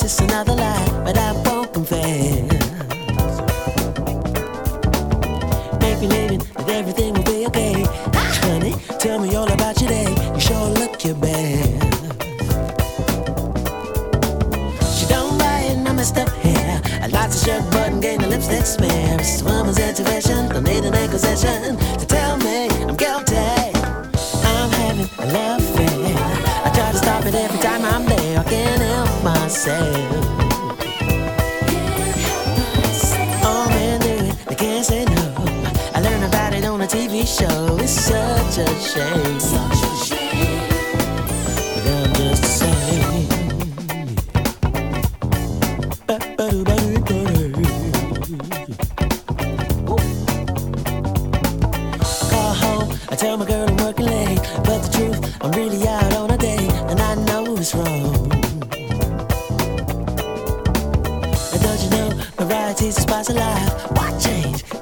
it's another lie, but I won't confess. Make me living that everything will be okay. Honey, tell me all about your day. You sure look your best. She don't buy no messed up hair. I lost the shirt button, gain the lipstick smear. This woman's intuition, don't need an acquisition to tell me I'm guilty. I'm having a love affair. I try to stop it every time I'm there. I can't help myself. All men do it, they can't say no. I learned about it on a TV show. It's such a shame. But I'm just saying. Call home, I tell my girl I'm working late, but the truth, I'm really out on a date, and I know it's wrong. And don't you know, variety's the spice of life. What changed?